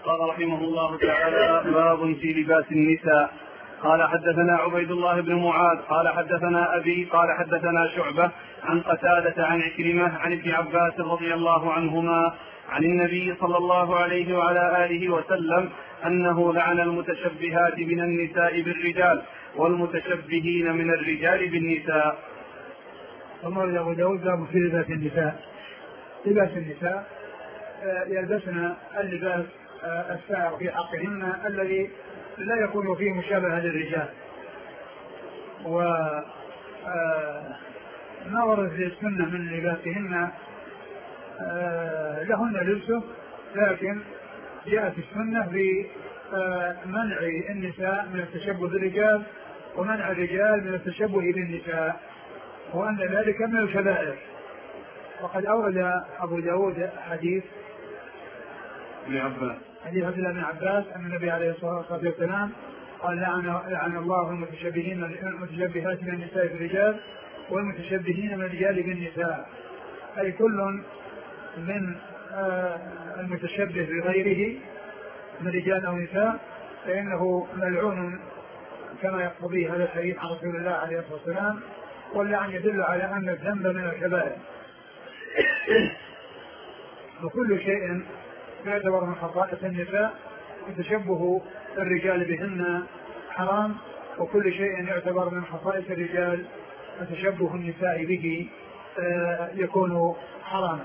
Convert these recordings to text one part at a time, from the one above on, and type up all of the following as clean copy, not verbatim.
قال رحمه الله تعالى: باب في لباس النساء. قال حدثنا عبيد الله بن معاذ قال حدثنا أبي قال حدثنا شعبة عن قتادة عن عكرمة عن ابن عباس رضي الله عنهما عن النبي صلى الله عليه وعلى آله وسلم أنه لعن المتشبهات من النساء بالرجال والمتشبهين من الرجال بالنساء. ثم أبو داود باب في لباس النساء. لباس النساء يلبسن اللباس السائر في حقهن الذي لا يكون فيه مشابهة للرجال. وما ورد في السنة من لباسهن لهن لبسه، لكن جاءت السنة بمنع النساء من التشبه بالرجال ومنع الرجال من التشبه بالنساء، وأن ذلك من الكبائر. وقد أورد أبو داود حديث عبد الله بن عباس أن النبي عليه الصلاة والسلام قال: لعن الله المتشبهات من النساء بالرجال والمتشبهين من الرجال بالنساء، أي كل من المتشبه بغيره من رجال أو نساء فإنه ملعون كما يقتضي هذا الحديث عن رسول الله عليه الصلاة والسلام. واللعن يدل على أن الذنب من الكبائر، وكل شيء يعتبر من خصائص النساء وتشبه الرجال بهن حرام، وكل شيء يعتبر من خصائص الرجال وتشبه النساء به يكون حراما.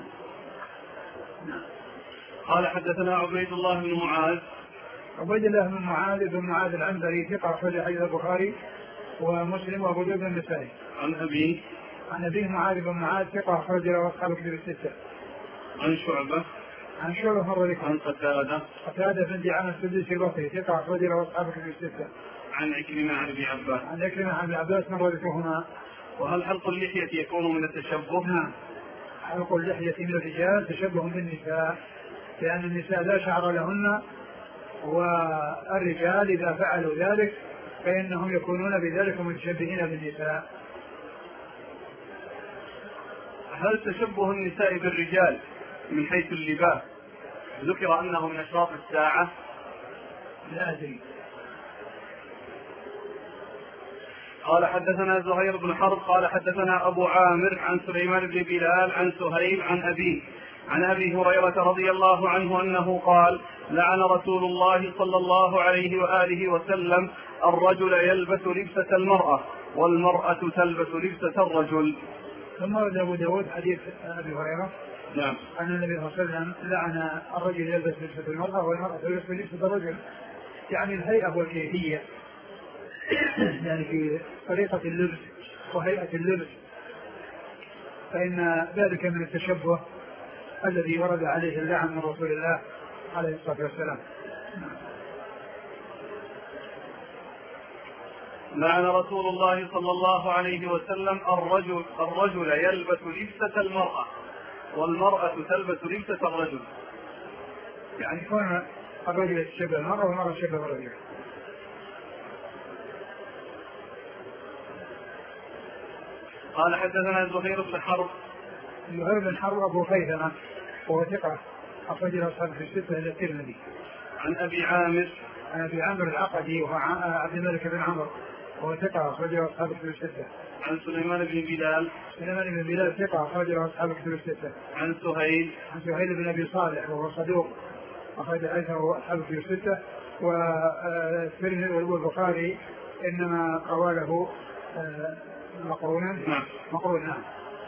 قال حدثنا عبيد الله بن معاذ. عبيد الله بن معاذ العنبري ثقة أخرج حديث البخاري ومسلم وأبو داود النسائي. عن أبيه معاذ بن معاذ ثقة أخرج له أصحاب الكتب الستة. عن شعبة مر ذكر. عن قتادة بن دعامة السدوسي البصري ثقة أخرج له أصحاب الكتب الستة. عن عكرمة عن ابن عباس مر ذكرهما. وهل حلق اللحية يكون من التشبه؟ نعم، حلق اللحية من الرجال تشبه بالنساء، لأن النساء لا شعر لهن، والرجال إذا فعلوا ذلك فإنهم يكونون بذلك متشبهين بالنساء. هل تشبه النساء بالرجال من حيث اللباس ذكر أنه من أشراط الساعة؟ لا أدري. قال حدثنا زهير بن حرب قال حدثنا أبو عامر عن سليمان بن بلال عن سهيل عن أبي هريرة رضي الله عنه أنه قال: لعن رسول الله صلى الله عليه وآله وسلم الرجل يلبس لبسة المرأة والمرأة تلبس لبسة الرجل. ثم ورد أبو داود حديث أبي هريرة نعم أن النبي صلى الله عليه وسلم لعن الرجل يلبس لبسة المرأة والمرأة تلبس لبسة الرجل، يعني الهيئة والكيفية، يعني في طريقة اللبس وهيئة اللبس، فإن ذلك من التشبه الذي ورد عليه اللعن من رسول الله عليه الصلاة والسلام. لعن رسول الله صلى الله عليه وسلم الرجل يلبس لبسة المرأة والمرأة تلبس لبسة الرجل، يعني يكون الرجل يتشبه المرأة والمرأة تشبه الرجل. قال حدثنا زهير بن حرب أبو خيثمة وهو ثقة أخرج له أصحاب في الستة إلى الترمذي. عن أبي عامر العقدي وهو عبد الملك بن عمرو وهو ثقة أخرج له أصحاب في الستة. عن سليمان بن بلال ثقة أخرج له أصحاب في الستة. عن سهيل بن أبي صالح وهو صدوق أخرج له أصحاب في الستة. والترمذي والبخاري إنما قواله مقرونا. نعم.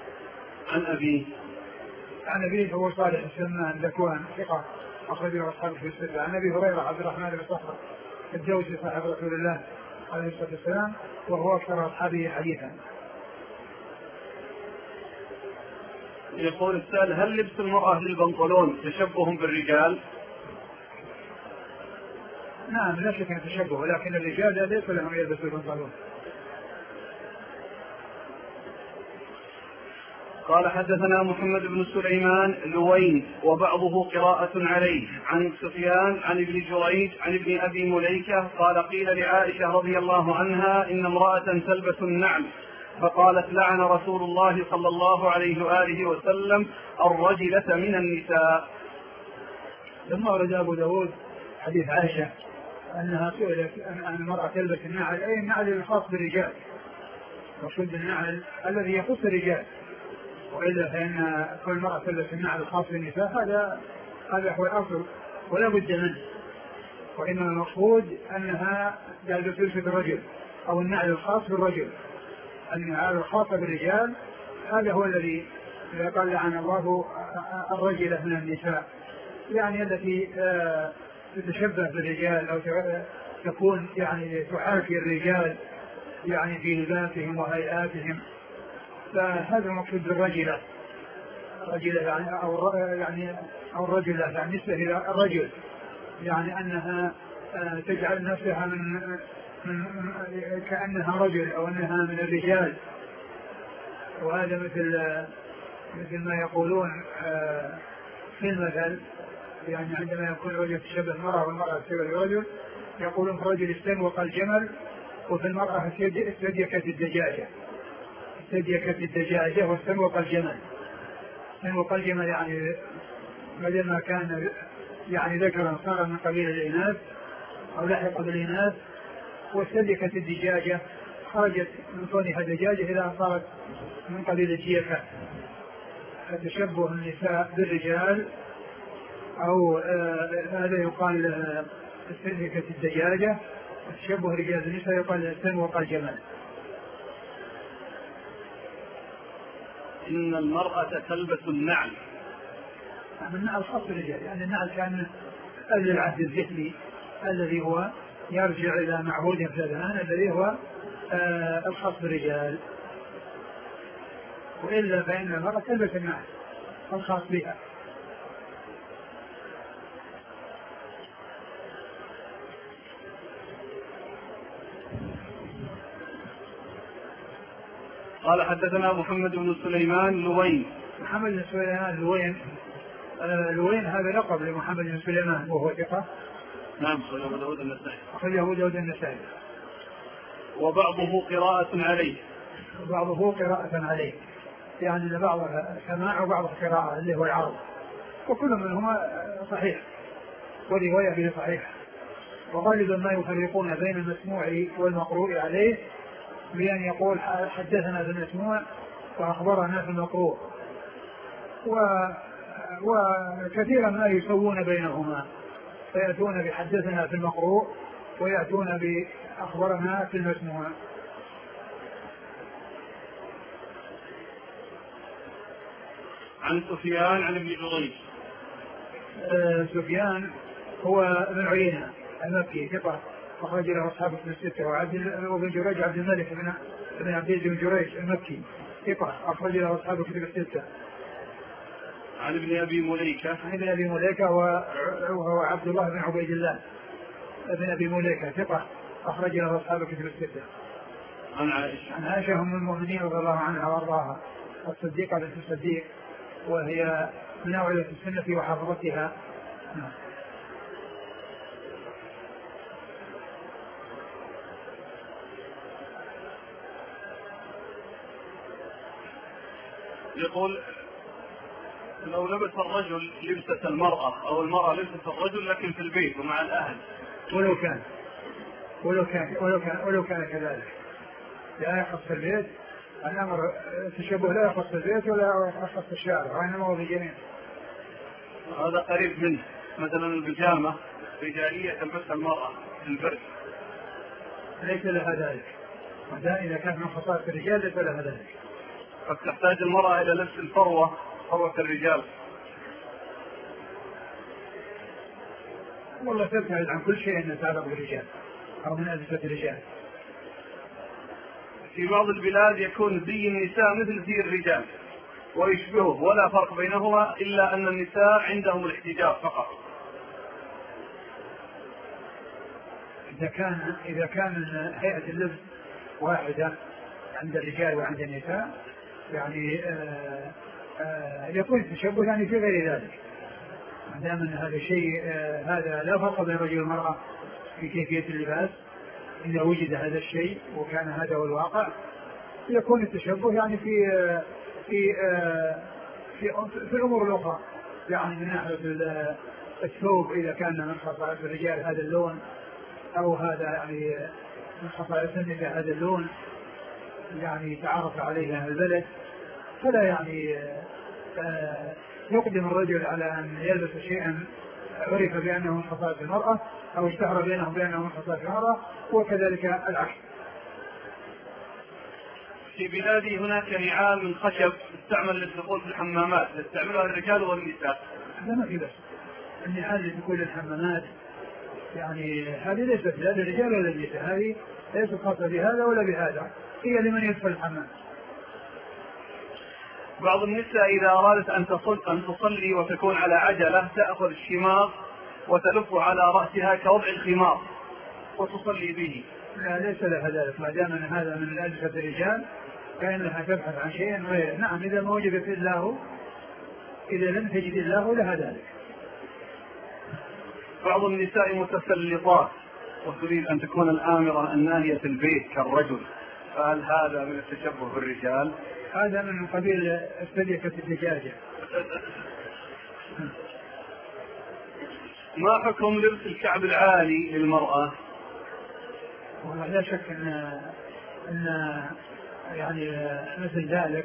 عن أبيه هو صالح السمان ذكوان ثقة أخرج له أصحاب في الستة. عن أبي هريرة عبد الرحمن بن صخر الدوسي صاحب رسول الله عليه الصلاة والسلام وهو أكثر أصحابه حديثا. يقول السائل: هل لبس المرأة للبنطلون تشبه بالرجال؟ نعم لا شك أن تشبه، لكن الرجال ليس لهم يلبسوا البنطلون. قال حدثنا محمد بن سليمان لوين وبعضه قراءة عليه عن سفيان عن ابن جريج عن ابن أبي مليكة قال: قيل لعائشة رضي الله عنها إن امرأة تلبس النعل فقالت: لعن رسول الله صلى الله عليه وآله وسلم الرجلة من النساء. ثم ورد أبو داود حديث عائشة أنها سئلت أن المرأة تلبس النعل، أي النعل الخاص بالرجال، مقصود النعل الذي يخص الرجال، وإلا فإن كل المرأة تلبس النعل الخاص بالنساء هذا هو الأصل ولا بد منه. وإنما المقصود أنها تلبس الرجل أو النعل الخاص بالرجل، النعال الخاصة بالرجال هذا هو الذي قال لعن الله الرجل من النساء، يعني التي تتشبه بالرجال أو تكون يعني تحاكي الرجال يعني في لباسهم وهيئاتهم، فهذا المقصود بالرجلة، رجلة يعني أو الرجلة يعني نسبة إلى الرجل، يعني أنها تجعل نفسها من كأنها رجل أو أنها من الرجال. وهذا مثل ما يقولون في المثل، يعني عندما يكون الرجل تشبه المرأة والمرأة تشبه الرجل يقولون في الرجل استنوق الجمل، وفي المرأة استديكت الدجاجة، استديكت الدجاجة واستنوق الجمل. استنوق الجمل يعني بدل ما كان يعني ذكرا صار من قبيل الإناث أو لحق بالإناث، واستديكت الدجاجة خرجت من كونها دجاجة إلى صارت من قبيل الجيفة. فتشبه النساء بالرجال أو هذا يقال استديكت الدجاجة، وتشبه الرجال بالنساء يقال استنوق الجمل. إن المرأة تلبس النعل، النعل خاص بالرجال، يعني النعل كان العهد الذهني الذي هو يرجع إلى معهود في الأذهان الذي هو الخاص بالرجال، وإلا فإن المرأة تلبس النعل الخاص بها. قال حدثنا محمد بن سليمان لوين. محمد بن سليمان لوين هذا لقب لمحمد بن سليمان وهو ثقة. نعم أخرجه أبو داود النسائي. أخرجه أبو داود النسائي. وبعضه قراءة عليه. وبعضه قراءة عليه، يعني بعضها سماع وبعضها قراءة اللي هو العرض، وكل منهما صحيح ورواية به صحيح. وغالبا ما يفرقون بين المسموع والمقروء عليه بأن يقول حدثنا في المسموع وأخبرنا في المقروء، وكثيرا ما يسوون بينهما، فيأتون بحدثنا في المقروء ويأتون بأخبرنا في المسموع. عن سفيان عن ابن جريج. سفيان هو ابن عيينة المكي ثقة أخرج له أصحاب الكتب الستة، وابن جريج عبد الملك بن عبد بن جريج المكي ثقة أخرج له أصحاب الكتب الستة. عن ابن أبي مليكة. عن ابن أبي مليكة وهو عبد الله بن عبيد الله ابن أبي مليكة ثقة أخرج له أصحاب الكتب الستة. عن عائشة. عن عائشة أم المؤمنين رضي الله عنها وأرضاها الصديقة بنت الصديق، وهي من أوعية السنة وحافظتها. يقول لو لبس الرجل لبسة المرأة أو المرأة لبسة الرجل لكن في البيت ومع الأهل، ولو كان كذلك لا يخص البيت، الأمر التشبه لا يخص البيت ولا يخص الشارع، وإنما هو في جميع. هذا قريب منه، مثلا البيجامة رجالية تلبسها المرأة في البرد ليس لها ذلك، إذا كان من خصائص الرجال ليس لها ذلك. قد تحتاج المرأة إلى لبس الفروة، فروة الرجال. والله تبتعد عن كل شيء يتعلق بالرجال أو من ألبسة الرجال. في بعض البلاد يكون زي النساء مثل زي الرجال ويشبهه ولا فرق بينهما إلا أن النساء عندهم الاحتجاب فقط. إذا كان هيئة اللبس واحدة عند الرجال وعند النساء يعني يكون التشبه يعني في غير ذلك، ما دام ان هذا الشيء هذا لا فرق بين الرجل والمرأة في كيفية اللباس، إذا وجد هذا الشيء وكان هذا هو الواقع يكون التشبه يعني في الأمور الأخرى، يعني من ناحية الثوب إذا كان من خصائص الرجال هذا اللون أو هذا يعني من خصائص النساء هذا اللون يعني تعرف عليه أهل البلد، فلا يعني يقدم الرجل على أن يلبس شيئا عرف بأنه من خصائص المرأة أو اشتهر بينهم بأنه من خصائص المرأة، وكذلك العكس. في بلادي هناك نعال من خشب تستعمل للدخول في الحمامات، يستعملها الرجال والنساء. لا ما في بس النعال اللي تكون للحمامات يعني هذه ليست لا للرجال ولا للنساء، هذه ليست خاصة بهذا ولا بهذا، هي لمن يدخل الحمام. بعض النساء إذا أرادت أن تصلي وتكون على عجلة تأخذ الشماغ وتلفه على رأسها كوضع الخمار وتصلي به. لا ليس لها ذلك، ما دام أن هذا من ألبسة الرجال فإنها تبحث عن شيء غير. نعم إذا ما وجدت الله، إذا لم تجد الله لها ذلك. بعض النساء متسلطات وتريد أن تكون الآمرة الناهية في البيت كالرجل، فهل هذا من التشبه بالرجال؟ هذا من قبيل السليكة الدجاجة. ما حكم لبس الكعب العالي للمرأة؟ والله لا شك أن يعني مثل ذلك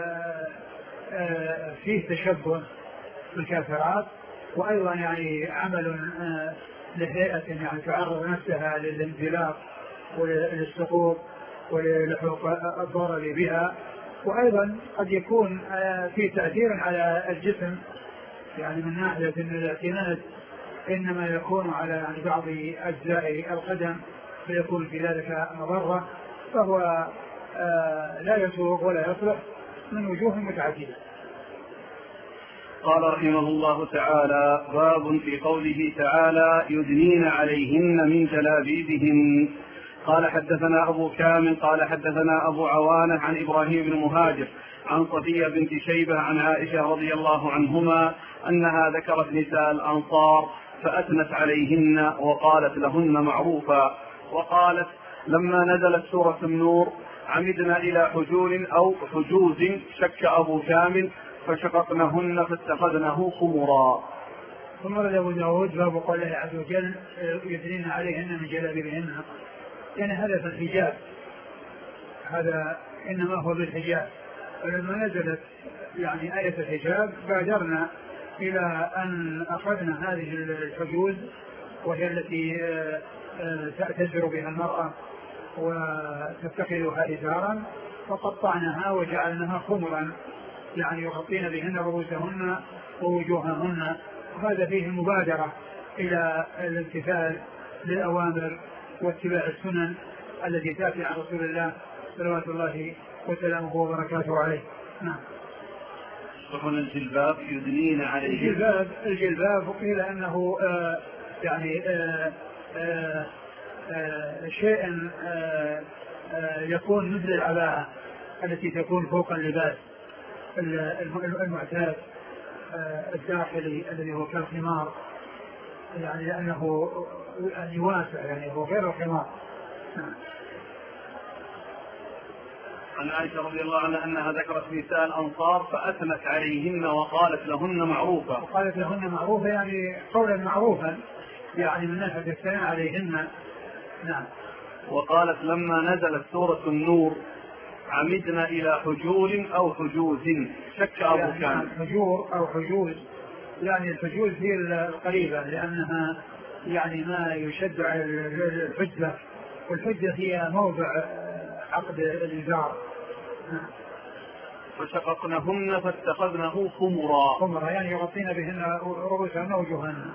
فيه تشبه بالكافرات، وأيضا يعني عمل لهيئة يعني تعرض نفسها للانزلاق وللسقوط وللحوق الضرر بها، وأيضا قد يكون فيه تأثير على الجسم يعني من ناحية أن الاعتماد إنما يكون على يعني بعض أجزاء القدم فيكون في ذلك مضرة، فهو لا يسوغ ولا يصلح من وجوه متعددة. قال رحمه الله تعالى: باب في قوله تعالى: يدنين عليهن من جلابيبهن. قال حدثنا أبو كامل قال حدثنا أبو عوانة عن إبراهيم بن مهاجر عن صفية بنت شيبة عن عائشة رضي الله عنهما أنها ذكرت نساء الأنصار فأثنت عليهن وقالت لهن معروفا، وقالت: لما نزلت سورة النور عمدنا إلى حجول أو حجوز، شك أبو كامل، فشققنهن فاتخذنه خمرا. ثم رد أبو داود باب قوله عز وجل: يدنين عليهن من جلابيبهن، يعني هذا في الحجاب، هذا إنما هو بالحجاب. ولما نزلت يعني آية الحجاب بادرنا إلى أن أخذنا هذه الحجوز وهي التي تأتزر بها المرأة وتتخذها إزارا، فقطعناها وجعلناها خمرا يعني يغطين بهن رؤوسهن ووجوههن، وهذا فيه المبادرة إلى الامتثال للأوامر واتباع السنن التي تأتي عن رسول الله صلوات الله وسلامه وبركاته عليه. نعم. وهنا الجلباب يدنين عليه. الجلباب قيل أنه يعني شيء يكون مثل العباءة التي تكون فوق اللباس المعتاد الداخلي الذي هو كالخمار، يعني لأنه يعني واسع، يعني هو غير الخمار. عن عائشة رضي الله عنها أنها ذكرت نساء الأنصار فأثنت عليهن وقالت لهن معروفا. وقالت لهن معروفا يعني قولا معروفا، يعني من ناحية الثناء عليهن. نعم. وقالت: لما نزلت سورة النور عمدنا إلى حجول أو حجوز، شك أبو كامل. يعني حجور أو حجوز، يعني الحجوز هي القريبة لأنها يعني ما يشد على الحجة، والحجة هي موضع عقد الإزار. فشققنهن فاتخذنه خمرا يعني يغطين بهن رؤوسهن ووجوههن.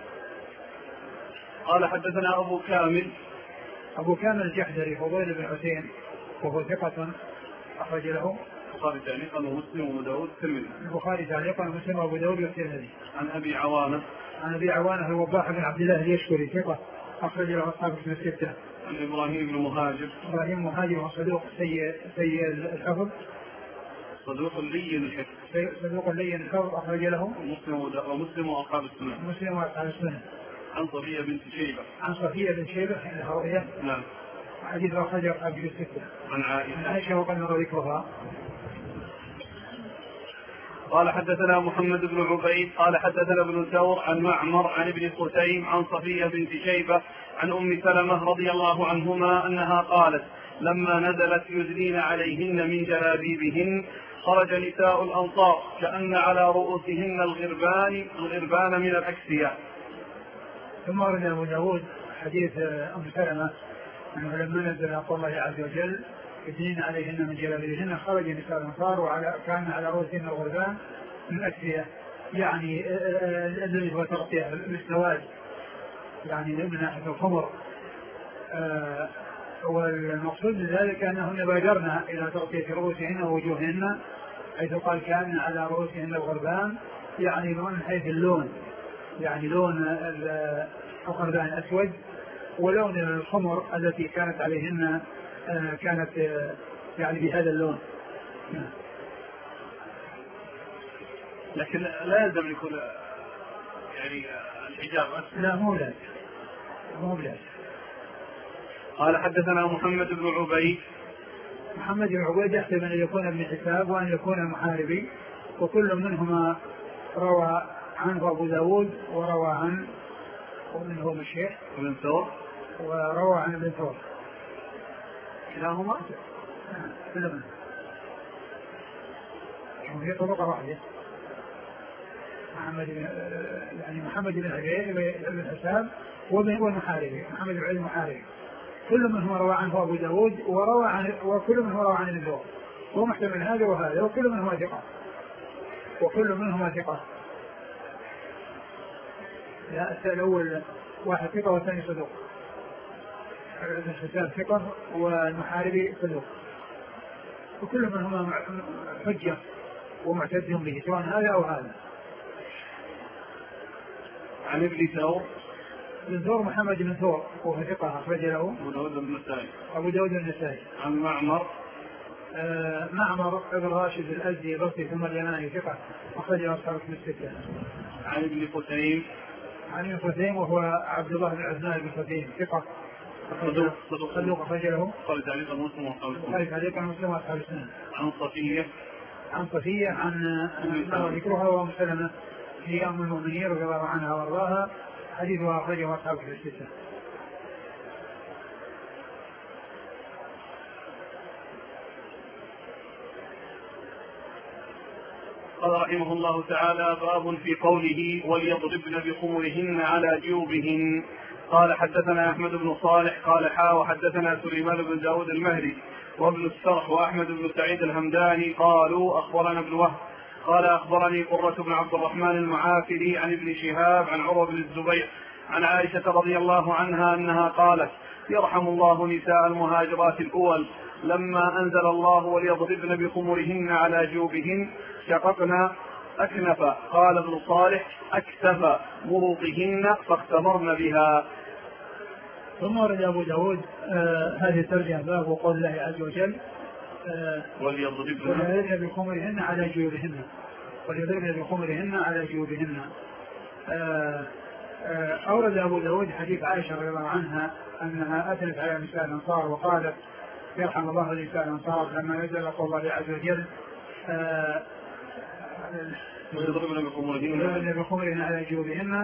قال حدثنا أبو كامل الجحدري فضيل بن حسين وهو ثقة أخرج له البخاري تعليقا ومسلم وأبو داود والترمذي. البخاري تعليقا ومسلم وأبو داود والترمذي. عن أبي عوانة الوضاح بن عبد الله اليشكري ثقة أخرج له أصحاب الكتب الستة. عن إبراهيم بن مهاجر وصدوق سيء الحفظ، صدوق لين الحفظ أخرج له ومسلم وأصحاب السنن. عن صفية بنت شيبة حينها رؤية. نعم. حديث أخرجه أصحاب الكتب الستة. عن عائشة وقد مر ذكرها. قال حدثنا محمد بن عبيد قال حدثنا ابن ثور عن معمر عن ابن قتيم عن صفية بنت شيبة عن أم سلمة رضي الله عنهما أنها قالت لما نزلت يدنين عليهن من جلابيبهن خرج نساء الأنصار كأن على رؤوسهن الغربان من الأكسية. ثم ورد أبو داود حديث أم سلمة أنه لما نزل قول الله عز وجل يدنين عليهن من جلابيبهن خرج نساء الأنصار وكان على رؤوسهن الغربان من الأكسية، يعني الذي هو تغطية السواد، يعني من ناحية الخمر. والمقصود من ذلك أنهن بادرن إلى تغطية رؤوسهن ووجوههن، حيث قال كان على رؤوسهن الغربان، يعني من حيث اللون، يعني لون الغربان أسود، ولون الخمر التي كانت عليهن كانت يعني بهذا اللون. لكن لا يلزم يكون يعني الحجاب أسود. لا مو لازم. قال حدثنا محمد بن عبيد. محمد بن عبيد يحتمل أن يكون ابن حساب وأن يكون المحاربي، وكل منهما روى عنه أبو داود وروى عن ومنه الشيخ ابن ثور وروى عن ابن ثور كلاهما كلهما هي طبقة واحدة. محمد بن عبيد بن حساب والمحاربي محمد بن عبيد المحاربي، كل منهم روى عنه أبو داود وكل منهم روى عن ابن ثور، هو محتمل هذا وهذا، وكل منهما ثقة. لا الأول واحد ثقة والثاني صدوق، ابن حساب ثقة والمحاربي صدوق، وكل منهما حجة ومعتد به سواء هذا أو هذا. عن ابن ثور ابن ثور محمد بن ثور وهو ثقة أخرج له أبو داود النسائي. عن معمر معمر بن راشد الأزدي البصري ثم اليماني ثقة أخرج له أصحاب الكتب الستة. عن ابن قتيم وهو عبد الله بن عثمان بن قتيم ثقة صدوق أخرج له قال تعليق مسلم وأصحاب السنن. عن صفية عن ذكرها وأم سلمة هي أم المؤمنين رضي الله عنها وارضاها، حديثها أخرجه أصحاب الستة. قال رحمه الله تعالى باب في قوله وليضربن بخمرهن على جيوبهن. قال حدثنا أحمد بن صالح قال وحدثنا سليمان بن داود المهري وابن السرح وأحمد بن سعيد الهمداني قالوا أخبرنا ابن وهب قال أخبرني قرة بن عبد الرحمن المعافري عن ابن شهاب عن عروة بن الزبير عن عائشة رضي الله عنها أنها قالت يرحم الله نساء المهاجرات الأول لما أنزل الله وليضربن بخمرهن على جيوبهن شققنا أكنف، قال ابن صالح أكتف مروطهن فاختمرن بها. ثم ورد أبو داود هذه الترجمة باب وقول الله عز وجل وليضربن بخمرهن على جيوبهن. أورد أبو داود حديث عائشة رضي الله عنها أنها أثنت على نساء الأنصار وقالت يرحم الله نساء الأنصار لما نزل قول الله عز وجل وليضربن بخمرهن على جيوبهن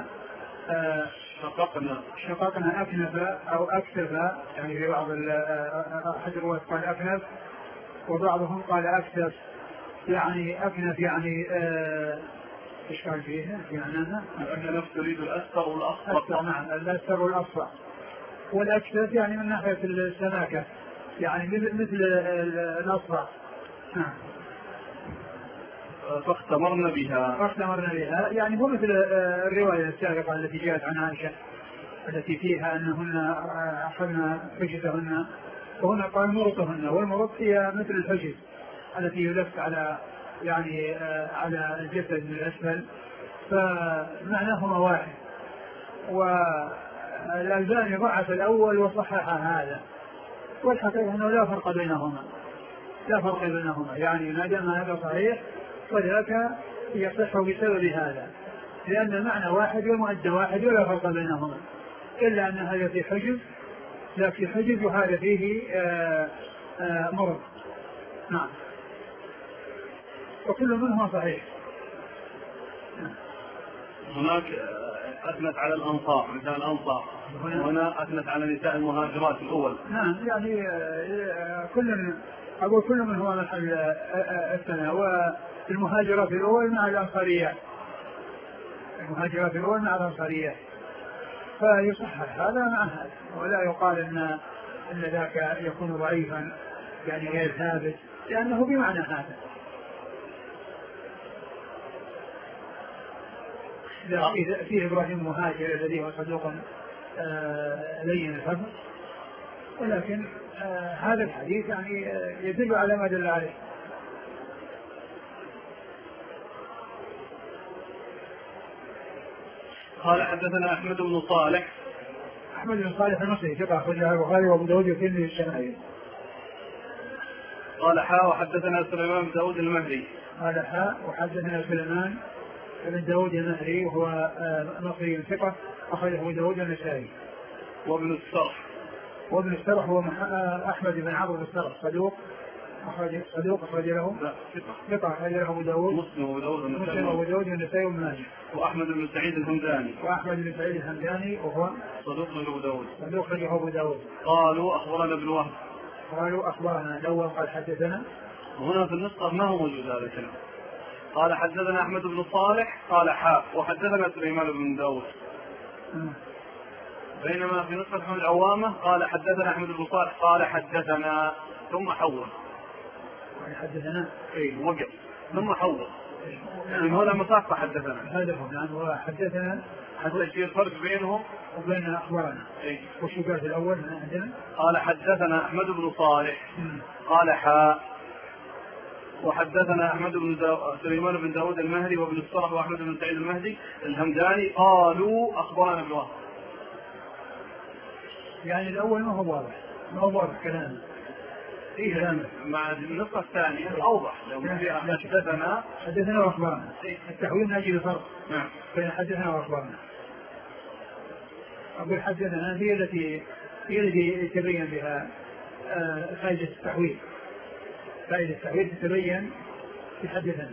شققنا أكنف أو أكتف، يعني في بعض أحد الروايات قال أكنف وبعضهم قال أكتف، يعني أكنف يعني إيش قال فيها؟ يعني أكنف تريد الأسفر والأصفر. نعم الأسفر والأصفر، والأكتف يعني من ناحية السماكة يعني مثل الأصفر. فاختمرن بها يعني هو مثل الرواية السابقة التي جاءت عن عائشة التي فيها أنهن أخذن حجزهن، وهنا قال مرطهن، والمرط هي مثل الحجز التي يلف على يعني على الجسد من الأسفل، فمعناهما واحد. والألباني ضعف الأول وصحح هذا، والحقيقة أنه لا فرق بينهما، يعني ما دام هذا صحيح فذاك يصح بسبب هذا، لأن المعنى واحد والمؤدى واحد ولا فرق بينهما، إلا أن هذا في حجز لا في حجز وهذا فيه مرض. نعم، وكل منهما صحيح، هناك أثنت على الأنصار نساء الأنصار، وهنا أثنت على نساء المهاجرات الأول. نعم يعني كل من هو محل الثناء. والمهاجرات الأول مع الأنصاريات، المهاجرات الأول مع الأنصاريات، فيصحح هذا مع هذا، ولا يقال أن ذاك يكون ضعيفا يعني غير ثابت، لأنه بمعنى هذا. فيه إبراهيم مهاجر الذي هو صدوق لين الحفظ، ولكن هذا الحديث يعني يدل على ما دل عليه. قال حدثنا أحمد بن صالح. أحمد بن صالح المصري ثقة أخرجه البخاري وأبو داود والترمذي والشافعي. قال حاء وحدثنا سليمان بن داود المهري. قال حاء وحدثنا سليمان بن داود المهري وهو مصري ثقة أخرجه أبو داود والنسائي. وابن السرح هو أحمد بن عمرو بن السرح صدوق أخرج له ثقة أخرج له أبو داود مسلم وأبو داود والنسائي وابن ماجه. وأحمد بن سعيد الهمداني وهو صدوق أخرجه أبو داود. قالوا أخبرنا ابن وهب. قالوا أخبرنا الأول قال حدثنا. هنا في النسخة ما هو موجود هذا الكلام. قال حدثنا أحمد بن صالح قال حاء وحدثنا سليمان بن داود. بينما في نسخة محمد العوامة قال حدثنا أحمد بن صالح قال حدثنا ثم حول. حدثنا وقف ثم حول. يعني هنا مسافة حدثنا. هذا هو يعني حدثنا حتى يصير فرق بينهم وبين أخبارنا. وش قال الأول عندنا؟ قال حدثنا أحمد بن صالح قال حاء وحدثنا أحمد بن سليمان بن داود المهري وابن السرح وأحمد بن سعيد المهدي الهمداني قالوا أخبرنا ابن وهب. يعني الأول ما هو واضح كلامه. مع النقطة الثانية أوضح. لو حدثنا وأخبرنا التحويل نجي بفرق. نعم. بين حدثنا وأخبرنا. أقول حدثنا هي التي يتبين بها فائدة التحويل. فائدة التحويل تتبين في حدثنا.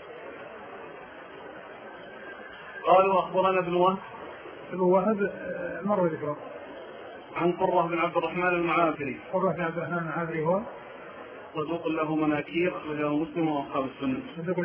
قالوا أخبرنا ابن وهب مر ذكره. عن قرة بن عبد الرحمن المعافري. هو صدوق له مناكير أخرجه مسلم وأصحاب السنة.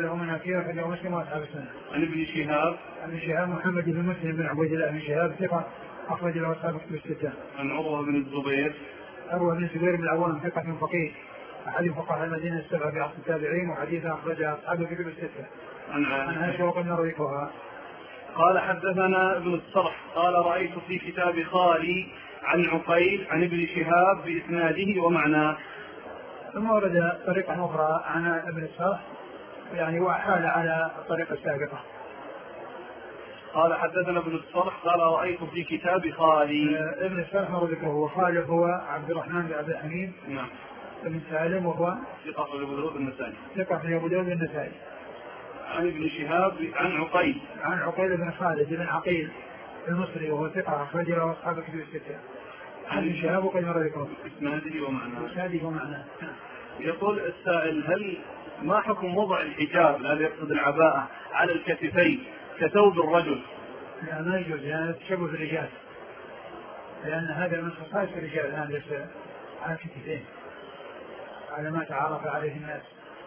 عن ابن شهاب محمد بن مسلم بن عبيد الله بن شهاب ثقة أخرج له أصحاب الكتب الستة. عن عروة بن الزبير بن العوام ثقة فقيه أحد فقهاء المدينة السبعة في عصر التابعين، وحديث أخرجها أصحاب الكتب الستة. عن عائشة وقد نرويكها. قال حدثنا ابن السرح قال رأيت في كتاب خالي عن عقيل عن ابن شهاب بإسناده ومعناه. ثم ورد طريقة أخرى عن ابن السرح يعني وحال على الطريقة السابقة. قال حدثنا ابن السرح قال رأيت في كتاب خالي. ابن السرح ورده وخاله هو عبد الرحمن بن عبد الحميد. نعم. بن سالم وهو ثقة في أبو داود النسائي. عن ابن شهاب عن عقيل بن خالد بن عقيل المصري وهو ثقة أخرج له أصحاب الكتب الستة. عن ابن شهاب وقد مر ذكره. إسناده ومعناه. يقول السائل هل ما حكم وضع الحجاب الذي يقصد العباءة على الكتفين كثوب الرجل؟ لا ما يجوز، لأن تشبه الرجال، لأن هذا من خصائص الرجال الآن ليس على الكتفين على ما تعرف عليه الناس.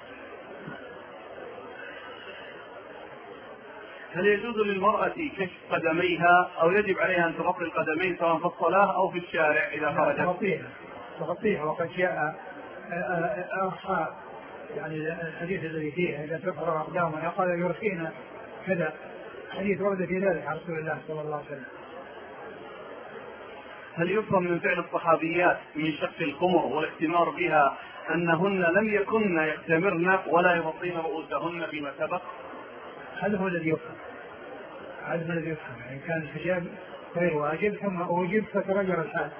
هل يجوز للمرأة كشف قدميها أو يجب عليها أن تغطي القدمين سواء في الصلاة أو في الشارع إذا خرجت؟ تغطيها وقد جاء أرخى يعني الحديث الذي فيه إذا تفرغ أقدامها قال يرخينا كذا، حديث ورد في ذلك عن رسول الله صلى الله عليه وسلم. هل يفهم من فعل الصحابيات من شق الخمر والاختمار بها أنهن لم يكن يختمرن ولا يغطين رؤوسهن فيما سبق؟ هذا هو الذي يفهم. يعني كان الحجاب غير واجب ثم أوجب فتغير الحال.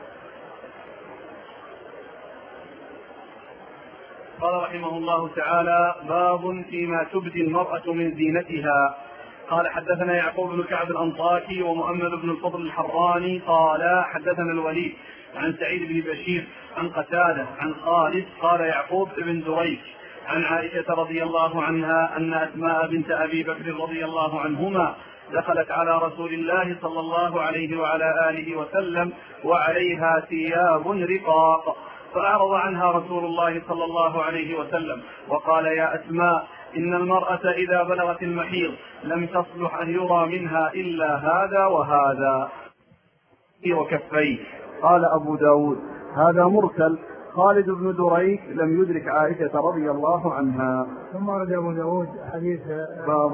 قال رحمه الله تعالى: باب فيما تبدي المرأة من زينتها. قال حدثنا يعقوب بن كعب الأنطاكي ومؤمل بن الفضل الحراني قال حدثنا الوليد عن سعيد بن بشير عن قتادة عن خالد قال يعقوب بن دريك عن عائشة رضي الله عنها أن أسماء بنت أبي بكر رضي الله عنهما دخلت على رسول الله صلى الله عليه وعلى آله وسلم وعليها ثياب رقاق، فأعرض عنها رسول الله صلى الله عليه وسلم وقال: يا أسماء، إن المرأة إذا بلغت المحيض لم تصلح أن يرى منها إلا هذا وهذا وكفيه. قال أبو داود: هذا مرسل. خالد بن دريك لم يدرك عائشة رضي الله عنها. ثم ورد أبو داود حديث باب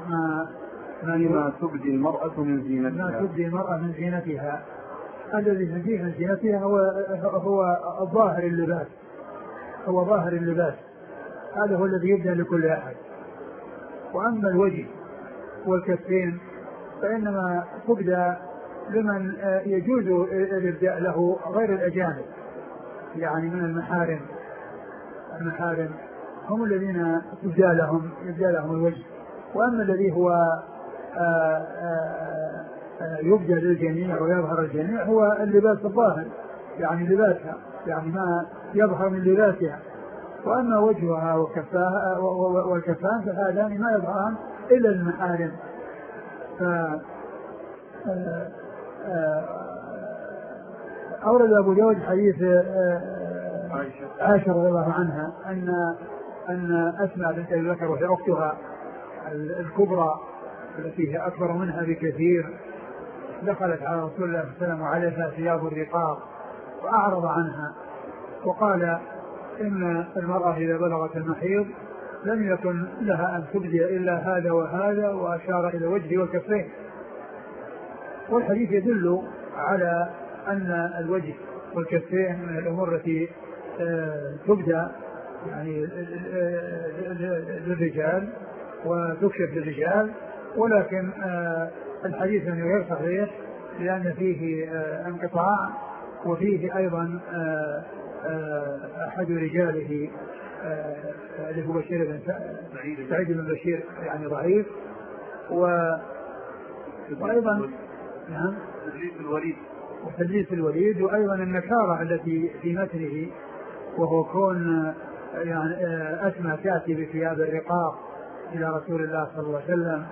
ما تبدي المرأة من زينتها. ما تبدي المرأة من زينتها. الذي تبديه من زينتها هو ظاهر اللباس، هو ظاهر اللباس، هذا هو الذي يبدأ لكل أحد. وأما الوجه والكفين فإنما تبدأ لمن يجوز الإبداء له غير الأجانب، يعني من المحارم هم الذين يبدأ لهم الوجه. وأما الذي هو يبدأ للجميع ويظهر الجميع هو اللباس الظاهر، يعني لباسها، يعني ما يظهر من لباسها. وأما وجهها وكفاها والكفان فهذان ما يظهران إلا المحارم. أورد أبو داود حديث عائشة رضي الله عنها أن أسماء بنت أبي بكر وهي أختها الكبرى التي هي أكبر منها بكثير دخلت على رسول الله صلى الله عليه وسلم وعليها ثياب الرقاق وأعرض عنها وقال: إن المرأة إذا بلغت المحيض لم يكن لها أن تبدي إلا هذا وهذا، وأشار إلى وجهه وكفيه. والحديث يدل على أن الوجه والكفين من الأمور التي تبدأ يعني للرجال وتكشف للرجال، ولكن الحديث غير صحيح لأن فيه انقطاع، وفيه أيضا أحد رجاله اللي هو بشير بن سعيد بن بشير يعني ضعيف، وأيضا نعم وتدليس الوليد، وأيضا النكارة التي في متنه وهو كون يعني أسمى تأتي بثياب الرقاق إلى رسول الله صلى الله عليه وسلم،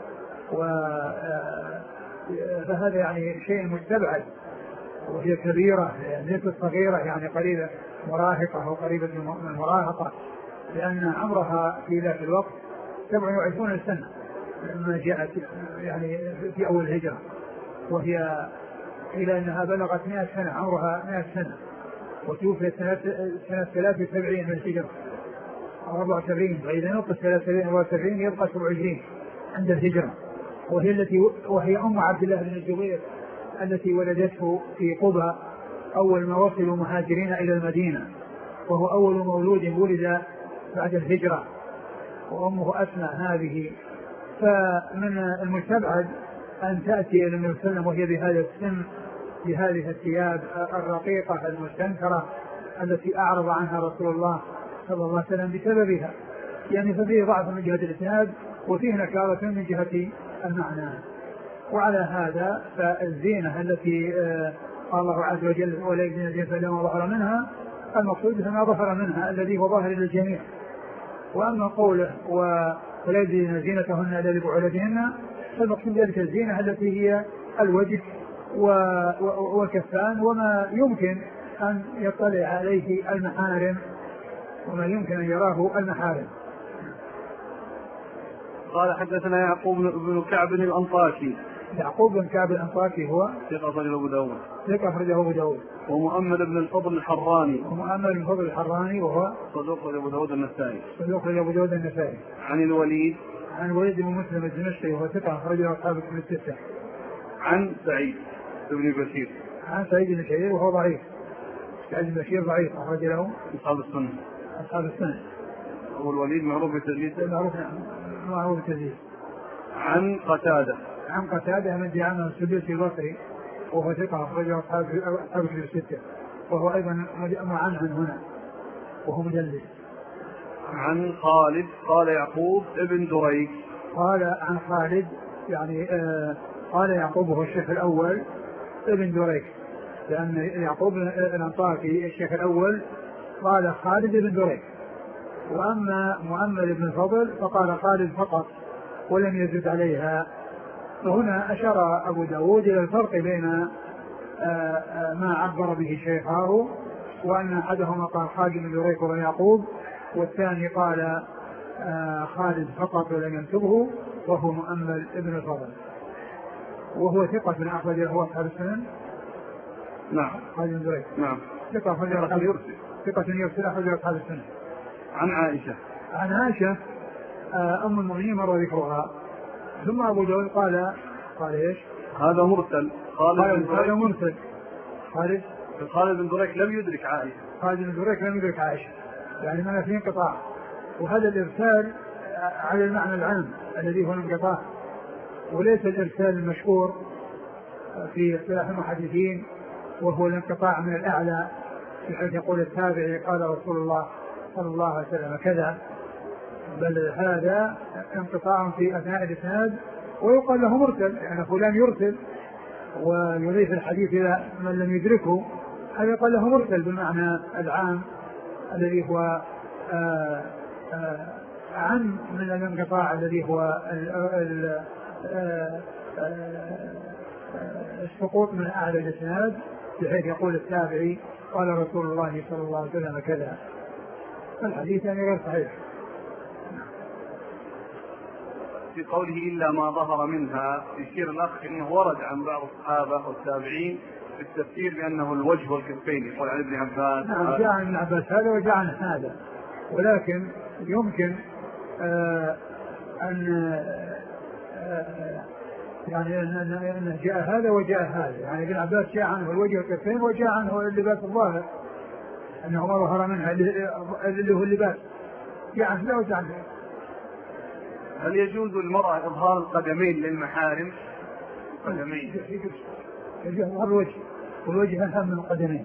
فهذا يعني شيء مستبعد، وهي كبيرة ليست صغيرة، يعني قريبة مراهقة أو قريبة من المراهقة، لأن عمرها في ذاك الوقت 27 سنة لما جاءت يعني في أول الهجرة، وهي إلى أنها بلغت 100 سنة، عمرها 100 سنة، وتوفيت سنة 73 من الهجرة 74، فإذا نقص 73 يبقى 27 عند الهجرة، وهي أم عبد الله بن الزبير التي ولدته في قبى أول ما وصلوا مهاجرين إلى المدينة، وهو أول مولود ولد بعد الهجرة، وأمه أسماء هذه. فمن المستبعد أن تأتي إلى النبي صلى الله عليه وسلم وهي بهذا السن بهذه الثياب الرقيقة المستنكرة التي أعرض عنها رسول الله صلى الله عليه وسلم بسببها، يعني ففيه ضعف من جهة الإسناد وفيه نكارة من جهة المعنى. وعلى هذا فالزينة التي قال الله عز وجل: ولا يبدين الزينة ما ظهر منها، المقصود ما ظهر منها الذي هو ظاهر للجميع. وأما قوله ولا يبدين زينتهن إلا لبعولتهن، فالمقصود ذلك الزينة التي هي الوجه والكفان وما يمكن أن يطلع عليه المحارم وما يمكن أن يراه المحارم. قال: حدثنا يعقوب بن كعب الأنطاكي. يعقوب بن كعب الأنطاكي هو ثقة أخرجه أبو داود. ثقة أخرجه أبو داود. ومؤمل بن الفضل الحراني. ومؤمل بن الفضل الحراني وهو صدوق أبو داود النسائي. صدوق أبو داود النسائي. عن الوليد بن مسلم الدمشقي وهو ثقة أخرجه أصحاب الكتب الستة. عن سعيد بن بشير. عن سعيد بن بشير وهو ضعيف. سعيد بن بشير ضعيف أخرج له أصحاب السنة. والوليد معروف بالتدليس. معروف بالتدليس. عن قتادة من دعامة السدوسي البصري وهو ثقة أخرجه أصحاب الكتب الستة، وهو أيضا معنعن هنا وهو مدلس. عن خالد قال يعقوب ابن دريك. قال عن خالد يعني قال يعقوب هو الشيخ الأول ابن دريك، لأن يعقوب الأنطاكي الشيخ الأول قال خالد ابن دريك. وأما مؤمل بن الفضل فقال خالد فقط ولم يزد عليها، فهنا أشار أبو داود إلى الفرق بين ما عبر به شيخاه، وأن أحدهما قال خالد بن دريك وبن يعقوب، والثاني قال خالد فقط ولم ينسبه، وهو مؤمل ابن الفضل، وهو ثقة من أخرج له أصحاب السنن. نعم. خالد بن دريك نعم. ثقة يرسل أخرج أصحاب السنن. عن عائشة أم المؤمنين مر ذكرها. ثم أبو داود قال إيش؟ هذا مرسل. هذا مرسل. خالد بن دريك لم يدرك عائشة. خالد بن دريك لم يدرك عائشة، يعني ما في انقطاع. وهذا الإرسال على المعنى العام الذي هو الانقطاع، وليس الإرسال المشهور في اصطلاح المحدثين وهو الانقطاع من الأعلى، بحيث يقول التابعي قال رسول الله صلى الله عليه وسلم كذا، بل هذا انقطاع في أثناء الإسناد، ويقال له مرسل، يعني فلان يرسل ويضيف الحديث إلى من لم يدركه، هذا يقال له مرسل بالمعنى العام الذي هو عن من الانقطاع الذي هو السقوط من أعلى الإسناد، بحيث يقول التابعي قال رسول الله صلى الله عليه وسلم كذا. الحديث يعني غير صحيح. في قوله إلا ما ظهر منها يشير الأخ أنه ورد عن بعض الصحابة والتابعين في التفسير بأنه الوجه والكفين، يقول عن ابن عباس. نعم، جاء عن ابن عباس هذا وجاء عن هذا، ولكن يمكن أن يعني أن جاء هذا وجاء هذا، يعني ابن عباس جاء عنه الوجه والكفين وجاء عنه اللباس الظاهر أنه ما ظهر منها اللي هو اللباس، جاء عنه لا وجاء عنه. هل يجوز للمرأة إظهار القدمين للمحارم؟ قدمين يجوز إظهار الوجه، والوجه أهم من القدمين.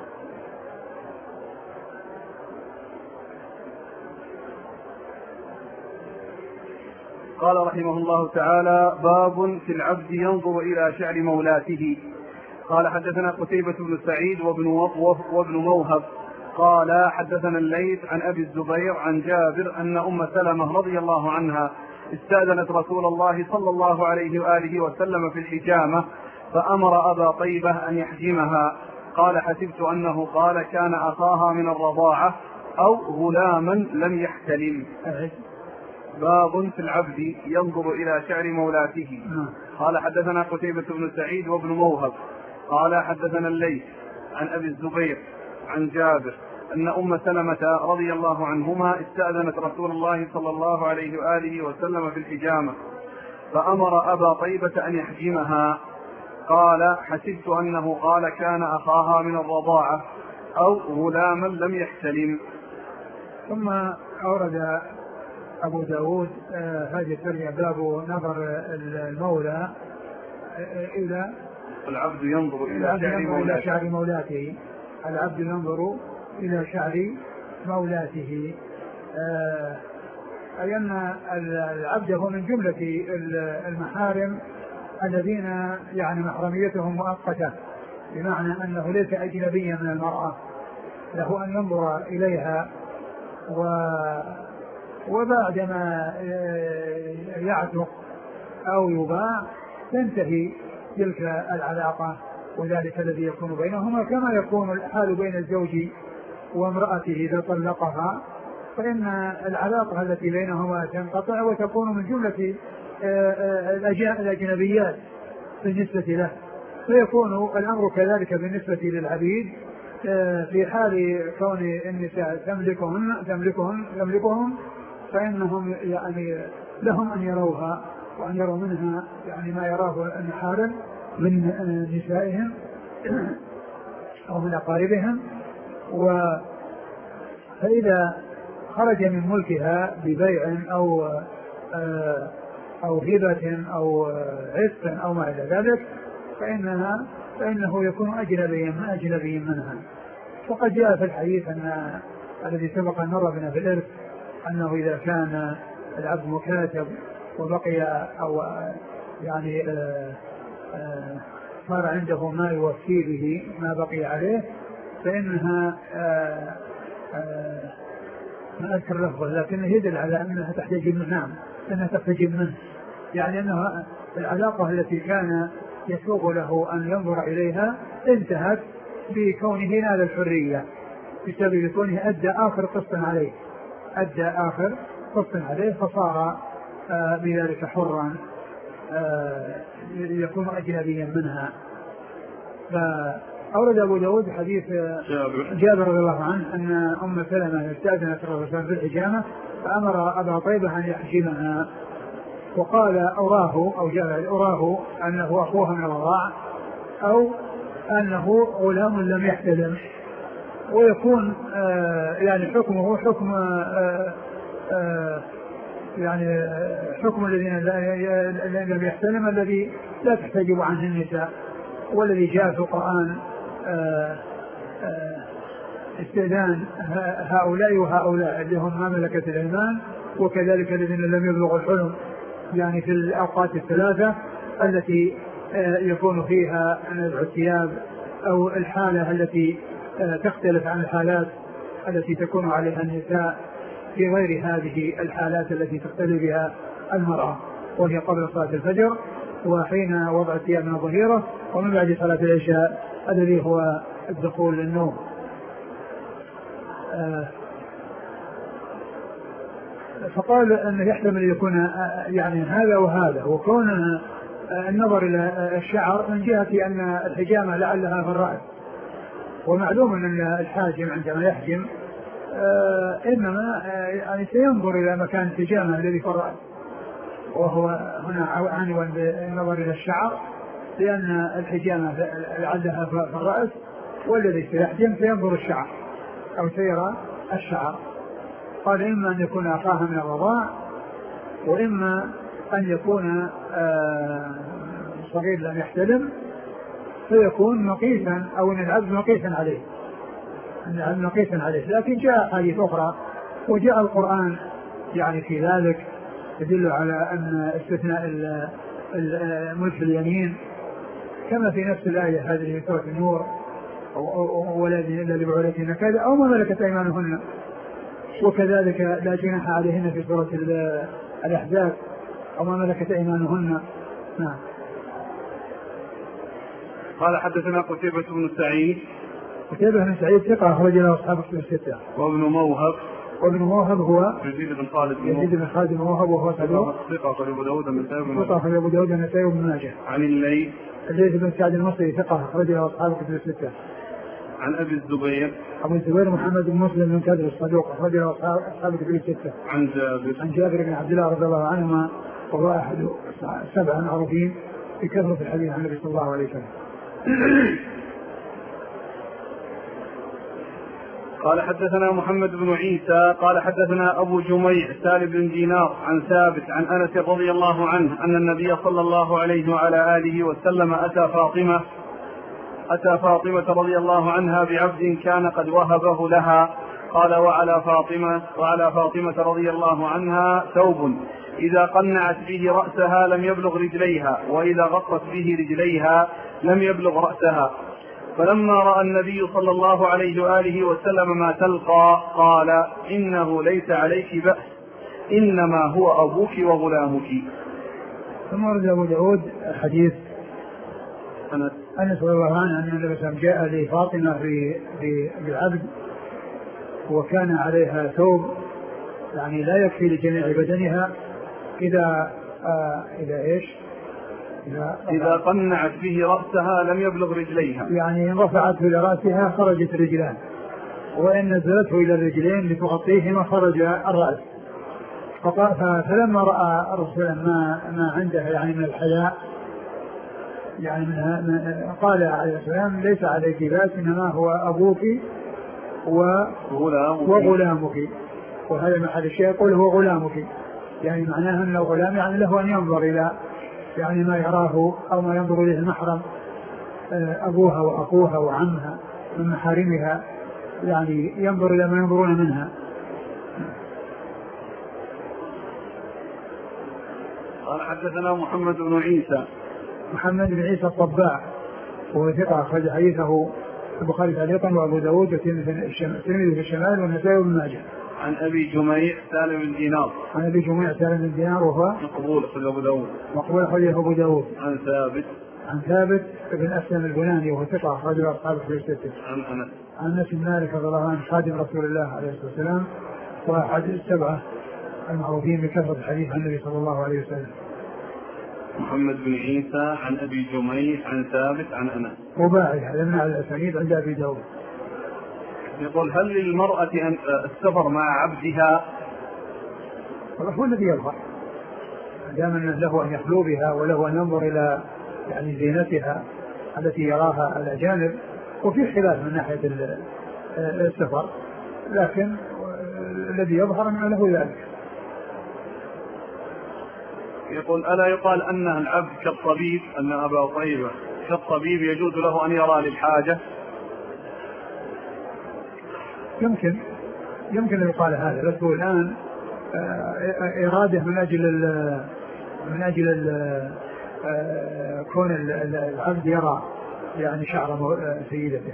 قال رحمه الله تعالى: باب في العبد ينظر إلى شعر مولاته. قال حدثنا قتيبة بن سعيد وابن موهب قال حدثنا الليث عن أبي الزبير عن جابر أن أم سلمة رضي الله عنها استأذنت رسول الله صلى الله عليه وآله وسلم في الحجامة، فأمر أبا طيبة أن يحجمها. قال حسبت أنه قال كان أخاها من الرضاعة أو غلاما لم يحتلم. باب في العبد ينظر إلى شعر مولاته. قال حدثنا قتيبة بن سعيد وابن موهب قال حدثنا الليث عن أبي الزبير عن جابر أن أم سلمة رضي الله عنهما استأذنت رسول الله صلى الله عليه وآله وسلم في الحجامة، فأمر أبا طيبة أن يحجمها. قال حسبت أنه قال كان أخاها من الرضاعة أو غلاما لم يحتلم. ثم أورد أبو داود هذه الترجمة: باب نظر المولى إلى العبد ينظر إلى شعر مولاته. العبد ينظر إلى شعر مولاته، أي أن العبد هو من جملة المحارم الذين يعني محرميتهم مؤقتة، بمعنى أنه ليس أجنبيا من المرأة، له أن ينظر إليها، وبعدما يعتق أو يباع تنتهي تلك العلاقة، وذلك الذي يكون بينهما كما يكون الحال بين الزوج وامرأته إذا طلقها، فإن العلاقة التي بينهما تنقطع وتكون من جملة الأجنبيات بالنسبة له، فيكون الأمر كذلك بالنسبة للعبيد في حال كون النساء تملكهم فإنهم يعني لهم أن يروها وأن يروا منها يعني ما يراه المحارم من نسائهم أو من أقاربهم. فإذا خرج من ملكها ببيع أو هبة أو عتق أو ما إلى ذلك فإنه يكون أجنبي منها. وقد جاء في الحديث أن الذي سبق أن مر بنا في الإرث أنه إذا كان العبد مكاتب وبقي أو يعني صار عنده ما يوفي به ما بقي عليه فإنها ما أذكر لفظه لكنه يدل على أنها تحتجب منه. نعم، أنها تحتجب منه، يعني العلاقة التي كان يسوغ له أن ينظر إليها انتهت بكونه نال الحرية بسبب كونه أدى آخر قسط عليه فصار بذلك حرا يكون أجنبيا منها. فأورد أبو داود حديث جابر رضي الله عنه أن أم سلمة استأذنت الرسول في الحجامة فأمر أبا طيبة أن يحجمها، وقال أراه أنه أخوها من الرضاع أو أنه غلام لم يحتلم، ويكون يعني حكمه حكم يعني حكم الذين لم يحتلم الذي لا تحتجب عنه النساء، والذي جاء في القرآن استئذان هؤلاء وهؤلاء اللي هم ما ملكت الأيمان، وكذلك الذين لم يبلغوا الحلم يعني في الأوقات الثلاثة التي يكون فيها نزع الثياب أو الحالة التي تختلف عن الحالات التي تكون عليها النساء في غير هذه الحالات التي تختلف بها المرأة، وهي قبل صلاة الفجر وحين وضع الثياب من الظهيرة ومن بعد صلاة العشاء الذي هو الدخول للنوم. فقال أنه يحتمل يكون يعني هذا وهذا، وكون النظر إلى الشعر من جهة أن الحجامة لعلها في الرأس، ومعلوم أن الحاجم عندما يحجم إنما يعني سينظر إلى مكان الحجامة الذي في الرأس، وهو هنا عنوان بالنظر إلى الشعر، لأن الحجامة لعلها في الرأس، والذي سيحجم سينظر الشعر أو سيرى الشعر. قال إما أن يكون أخاها من الرضاع، وإما أن يكون صغير لم يحتلم فيكون مقيسا، أو أن العبد مقيسا عليه. لكن جاء حديث أخرى وجاء القرآن يعني في ذلك يدل على أن استثناء ملك اليمين كما في نفس الآية هذه في سورة النور، ولدي إلا لبعولتهن كذا أو ما ملكت أيمانهن، وكذلك لا جناح عليهن في سورة الأحزاب أو ما ملكت أيمانهن. نعم. قال حدثنا قتيبة بن سعيد. قتيبة بن سعيد ثقة أخرج له أصحاب كتب الستة. وابن موهب هو يزيد بن خالد بن موهب وهو ثقة أخرج أبو داود النسائي وابن ماجه. عن الليث بن سعد المصري ثقة أخرج له أصحاب كتب الستة. عن أبي الزبير محمد بن مسلم بن كدر الصدوق أخرج له أصحاب كتب الستة. عن جابر بن عبد الله رضي الله عنهما وهو أحد 7 معروفين بكثرة الحديث عن النبي صلى الله عليه وسلم. قال حدثنا محمد بن عيسى قال حدثنا أبو جميع سالم بن دينار عن ثابت عن أنس رضي الله عنه أن النبي صلى الله عليه وعلى آله وسلم أتى فاطمة رضي الله عنها بعبد كان قد وهبه لها. قال وعلى فاطمة رضي الله عنها ثوب إذا قنعت به رأسها لم يبلغ رجليها، وإذا غطت به رجليها لم يبلغ رأسها. فلما رأى النبي صلى الله عليه وآله وسلم ما تلقى قال إنه ليس عليك بأس، إنما هو أبوك وغلامك. ثم ورد أبو داود حديث أنس رضي الله عنه أن النبي صلى الله عليه وسلم جاء لفاطمة بالعبد وكان عليها ثوب يعني لا يكفي لجميع بدنها إذا قنعت به رأسها لم يبلغ رجليها، يعني إن رفعته إلى رأسها خرجت رجلان، وإن نزلته إلى الرجلين لتغطيهما خرج الرأس. فلما رأى الرسول ما عنده يعني من الحياء يعني قال عليه السلام ليس عليك بأس، إنما هو أبوك وغلامك. وهذا محل الشيء يقول هو غلامك، يعني معناه أن الغلام يعني له أن ينظر إلى يعني ما يراه أو ما ينظر إليه المحرم أبوها وأخوها وعمها من محارمها، يعني ينظر إلى ما ينظرون منها. قال حدثنا محمد بن عيسى الطباع وهو ثقة أخرج حديثه البخاري تعليقا وأبو داود والترمذي في الشمال والنسائي وابن ماجه. عن أبي جميع سالم بن دينار. عن أبي جميع سالم بن دينار وهو مقبول أخرجه أبو داود. مقبول أخرجه أبو داود. عن ثابت. عن ثابت بن أسلم البناني وهو ثقة أخرجه أصحاب الكتب الستة. عن أنس. عن أنس بن مالك رضي الله عنه خادم رسول الله عليه الصلاة والسلام وأحد السبعة المعروفين بكثرة الحديث عن النبي صلى الله عليه وسلم. محمد بن عيسى عن أبي جميع عن ثابت عن أنس. رباعي هذا من الأسانيد عند أبي داود. يقول هل للمرأة أن السفر مع عبدها؟ هو الذي يظهر دام أنه له أن يخلو بها وله أن ينظر إلى يعني زينتها التي يراها الأجانب، وفي خلاف من ناحية السفر، لكن الذي يظهر أنه له ذلك. يقول ألا يقال أن العبد كالطبيب، أن أبا طيبة كالطبيب يجوز له أن يرى للحاجة؟ يمكن أن يقال هذا، بس هو الآن إرادة من أجل كون العبد يرى يعني شعر سيدته.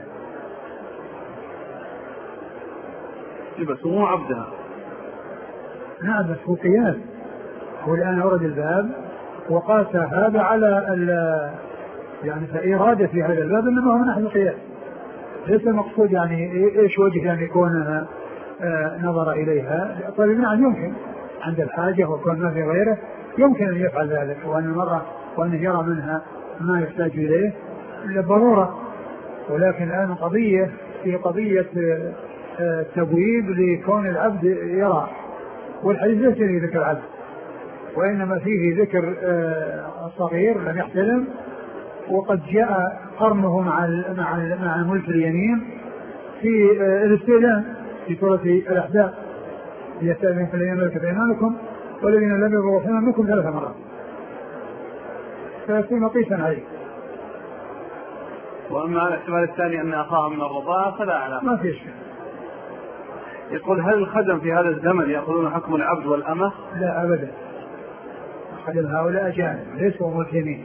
بس مو عبدها. نعم بس هو قياس، هو الآن أورد الباب وقاس هذا على يعني فإرادة في هذا الباب إنما هو من ناحية القياس، ليس المقصود يعني إيش وجه أن يكون نظر إليها. طيب نعم يمكن عند الحاجة وكون ما في غيره يمكن أن يفعل ذلك، وأنه يرى منها ما يحتاج إليه للضرورة، ولكن الآن قضية في قضية تبويب لكون العبد يرى، والحديث ليس فيه ذكر العبد وإنما فيه ذكر صغير لم يحتلم، وقد جاء قرنه مع ملك اليمين في الاستئذان في سورة الأحزاب يستأذن في الذين ملكت أيمانكم والذين لم يبلغوا الحلم منكم 3 مرات، فيكون مقيسا عليه. وأما على الاحتمال الثاني أن أخاها من الرضاعة فلا أعلم، ما في شيء. يقول هل الخدم في هذا الزمن يأخذون حكم العبد والأمة؟ لا أبدا، خدم هؤلاء أجانب ليسوا مسلمين.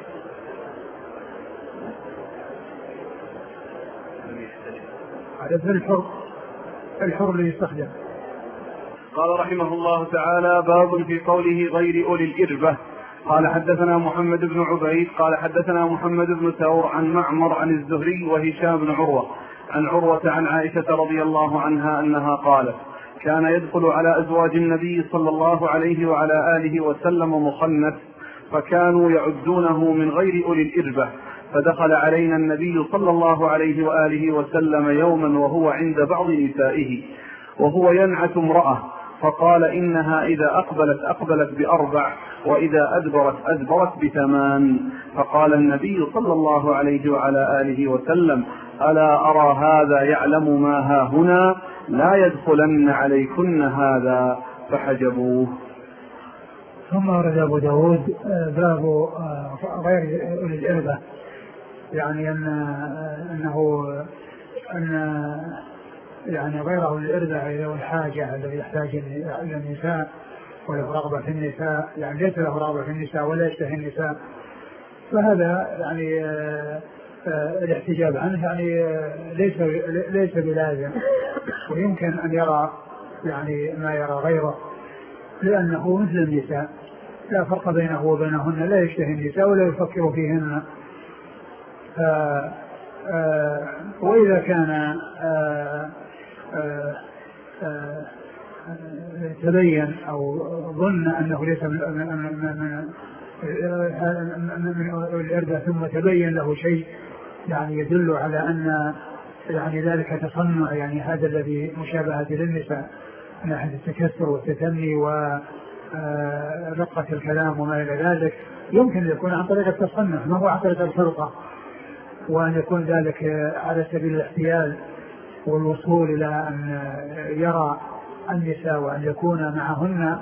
هذا الحر اللي يستخدم. قال رحمه الله تعالى باب في قوله غير أولي الإربة. قال حدثنا محمد بن عبيد قال حدثنا محمد بن ثور عن معمر عن الزهري وهشام بن عروة عن عروة عن عائشة رضي الله عنها أنها قالت كان يدخل على أزواج النبي صلى الله عليه وعلى آله وسلم مخنث فكانوا يعدونه من غير أولي الإربة، فدخل علينا النبي صلى الله عليه وآله وسلم يوما وهو عند بعض نسائه وهو ينعت امرأة، فقال إنها إذا أقبلت ب4 وإذا أدبرت ب8. فقال النبي صلى الله عليه وعلى آله وسلم ألا أرى هذا يعلم ما ها هنا لا يدخلن عليكن هذا، فحجبوه. ثم ورد أبو داود باب غير أولي الإربة، يعني أن يعني غير أولي الإربة ذوي الحاجة الذي يحتاج إلى النساء وله رغبة في النساء، يعني ليس له رغبة في النساء ولا يشتهي النساء، فهذا يعني الاحتجاب عنه يعني ليس بلازم، ويمكن أن يرى يعني ما يرى غيره، لأنه مثل النساء لا فرق بينه وبينهن، لا يشتهي النساء ولا يفكر فيهن. وإذا كان تبين أو ظن أنه ليس من الإربة ثم تبين له شيء يعني يدل على أن يعني ذلك تصنع، يعني هذا الذي مشابهة للنساء من ناحية التكسر والتثني ورقة الكلام وما إلى ذلك، يمكن أن يكون عن طريق التصنع ما هو عن طريق الخلقة، وأن يكون ذلك على سبيل الاحتيال والوصول إلى أن يرى النساء وأن يكون معهن،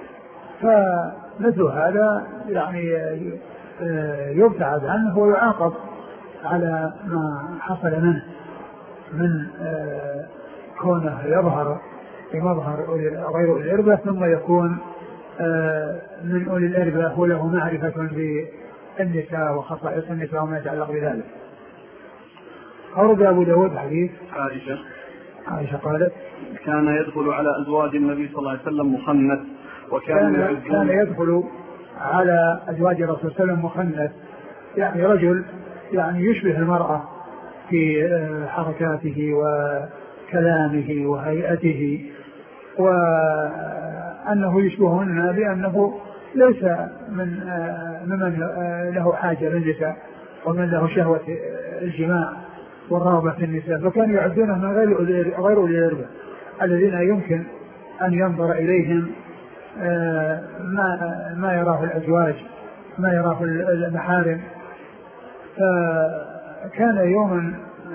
فمثل هذا يعني يبتعد عنه ويعاقب على ما حصل منه من كونه يظهر بمظهر غير أولي الإربة ثم يكون من أولي الإربة وله معرفة بالنساء وخصائص النساء وما يتعلق بذلك. أورد أبو داود حديث عائشة قالت كان يدخل على أزواج النبي صلى الله عليه وسلم مخنث، كان يدخل على أزواج الرسول صلى الله عليه وسلم مخنث، يعني رجل يعني يشبه المرأة في حركاته وكلامه وهيئته، وأنه يشبههن بأنه ليس ممن له حاجة للنساء ومن له شهوة الجماع والرغبة في النساء، فكانوا يعدونه من غير أولي الإربة الذين يمكن أن ينظر إليهم ما يراه الأزواج، ما يراه المحارم. فكان يوما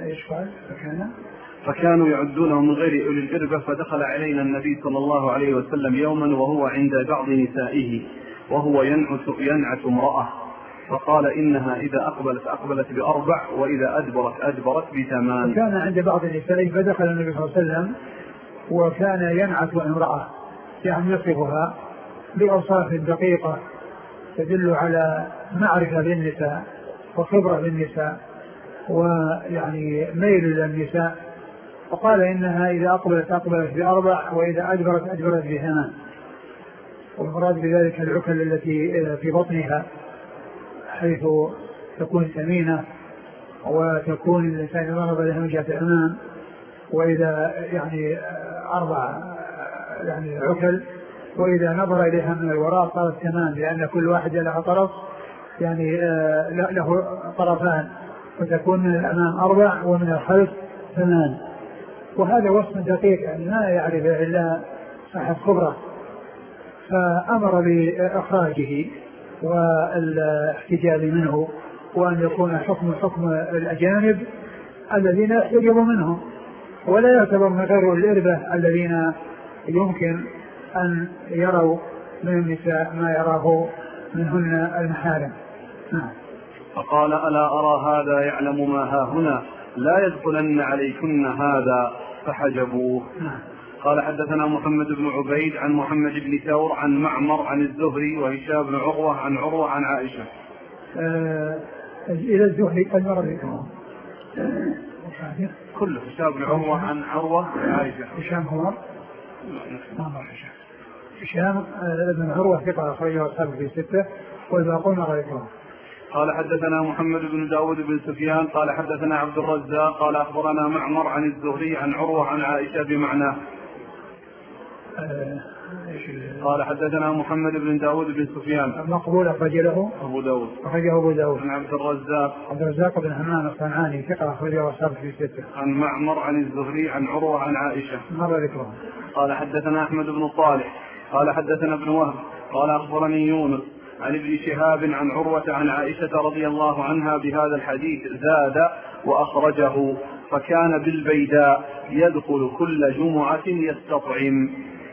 فكانوا يعدونه من غير أولي الإربة. فدخل علينا النبي صلى الله عليه وسلم يوما وهو عند بعض نسائه وهو ينعت امرأة، فقال إنها إذا أقبلت ب4 وإذا أدبرت ب8. وكان عند بعض نسائه فدخل النبي صلى الله عليه وسلم وكان ينعت امرأة، يعني يصفها بأوصاف دقيقة تدل على معرفة بالنساء وخبرة بالنساء ويعني ميل إلى النساء، وقال إنها إذا أقبلت ب4 وإذا أدبرت ب8. والمراد بذلك العكل التي في بطنها حيث تكون ثمينة وتكون الإنسان ضرب لها من جهة الأمام، وإذا يعني 4 يعني عكل، وإذا نظر إليها من الوراء صارت 8، لأن كل واحد لها طرف يعني له طرفان، وتكون من الأمام 4 ومن الخلف 8. وهذا وصف دقيق يعني ما يعرفه إلا صاحب خبرة، فأمر بإخراجه والاحتجاب منه، وأن يكون حكم الأجانب الذين يحتجب منهم، ولا يعتبر من غير الإربة الذين يمكن أن يروا من النساء ما يراه منهن المحارم. فقال ألا أرى هذا يعلم ما هاهنا لا يدخلن عليكن هذا فحجبوه. قال حدثنا محمد بن عبيد عن محمد بن ثور عن معمر عن الزهري وهشام بن عروة عن عروة عن عائشة. إلى الزهري قد مر بكم كله هشام بن عروة عن عروة عن عائشة. هشام هو هشام بن عروة ثقة أخرجه أصحابه في 6 والباقون غيرهم. قال حدثنا محمد بن داود بن سفيان قال حدثنا عبد الرزاق قال أخبرنا معمر عن الزهري عن عروة عن عائشة بمعناه. قال حدثنا محمد بن داود بن سفيان مقبول أخرجه أبو داود عن عبد الرزاق بن همام الصنعاني ثقة أخرجه أصحابه في 6 عن معمر عن الزهري عن عروة عن عائشة مر ذكره. قال حدثنا أحمد بن صالح قال حدثنا ابن وهب قال أخبرني يونس عن ابن شهاب عن عروة عن عائشة رضي الله عنها بهذا الحديث زاد وأخرجه فكان بالبيداء يدخل كل جمعة يستطعم.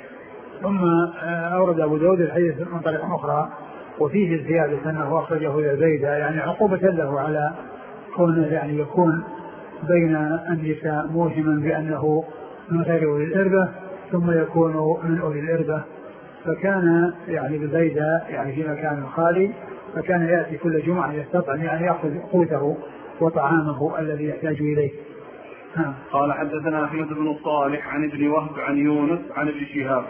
ثم أورد أبو داود الحديث من طريق أخرى وفيه الزيادة أنه أخرجه إلى البيداء، يعني عقوبة له على كونه يعني يكون بين النساء موهما بأنه من غير أولي الإربة ثم يكون من أولي الإربة، فكان يعني بالبيداء يعني في مكان خالي، فكان يأتي كل جمعة يستطعم يعني يأخذ قوته وطعامه الذي يحتاج إليه. قال حدثنا أحمد بن صالح عن ابن وهب عن يونس عن ابن شهاب.